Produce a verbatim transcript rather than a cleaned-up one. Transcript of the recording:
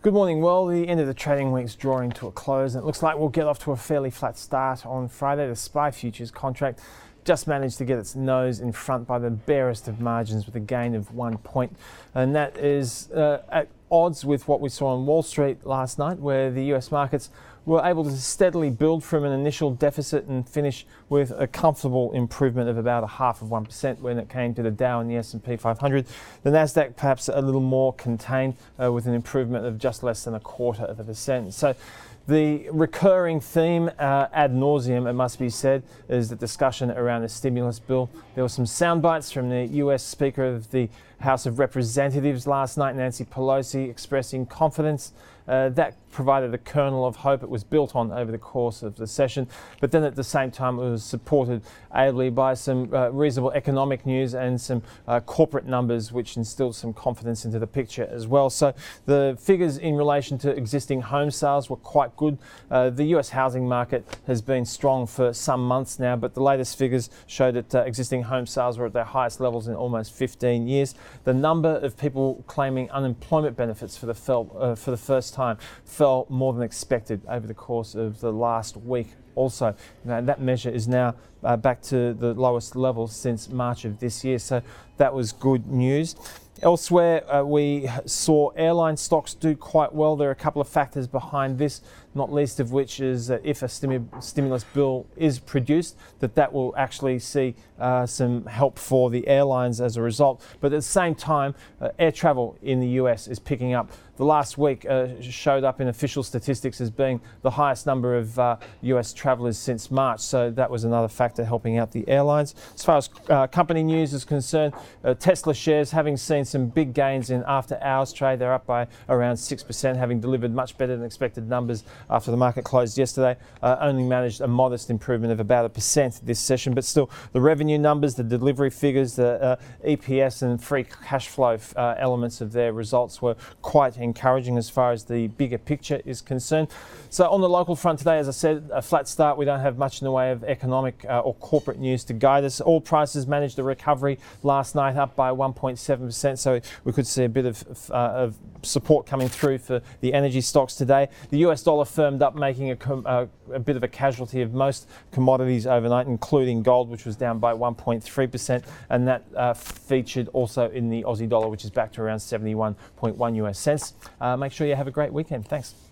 Good morning. Well, the end of the trading week's drawing to a close, and it looks like we'll get off to a fairly flat start on Friday. The S P I futures contract just managed to get its nose in front by the barest of margins with a gain of one point, and that is uh, at odds with what we saw on Wall Street last night, where the U S markets were able to steadily build from an initial deficit and finish with a comfortable improvement of about a half of one percent when it came to the Dow and the S and P five hundred. The Nasdaq perhaps a little more contained uh, with an improvement of just less than a quarter of a percent. So the recurring theme uh, ad nauseum, it must be said, is the discussion around the stimulus bill. There were some sound bites from the U S Speaker of the House of Representatives last night, Nancy Pelosi, expressing confidence. Uh, that provided a kernel of hope. It was built on over the course of the session, but then at the same time it was supported ably by some uh, reasonable economic news and some uh, corporate numbers which instilled some confidence into the picture as well. So the figures in relation to existing home sales were quite good. Uh, the U S housing market has been strong for some months now, but the latest figures showed that uh, existing home sales were at their highest levels in almost fifteen years. The number of people claiming unemployment benefits for the, fell, uh, for the first time fell more than expected over the course of the last week. Also, and that measure is now uh, back to the lowest level since March of this year, so that was good news. Elsewhere, uh, we saw airline stocks do quite well. There are a couple of factors behind this, not least of which is that if a stimu- stimulus bill is produced, that that will actually see uh, some help for the airlines as a result. But at the same time, uh, air travel in the U S is picking up. The last week uh, showed up in official statistics as being the highest number of uh, U S travellers since March, so that was another factor helping out the airlines. As far as uh, company news is concerned, uh, Tesla shares having seen some big gains in after-hours trade. They're up by around six percent, having delivered much better than expected numbers after the market closed yesterday. Uh, only managed a modest improvement of about a percent this session, but still the revenue numbers, the delivery figures, the uh, E P S and free cash flow uh, elements of their results were quite encouraging as far as the bigger picture is concerned. So on the local front today, as I said, a flat start. We don't have much in the way of economic uh, or corporate news to guide us. Oil prices managed a recovery last night, up by one point seven percent, so we could see a bit of, uh, of support coming through for the energy stocks today. The U S dollar firmed up, making a, com- uh, a bit of a casualty of most commodities overnight, including gold, which was down by one point three percent, and that uh, featured also in the Aussie dollar, which is back to around seventy-one point one U S cents. Uh, make sure you have a great weekend. Thanks.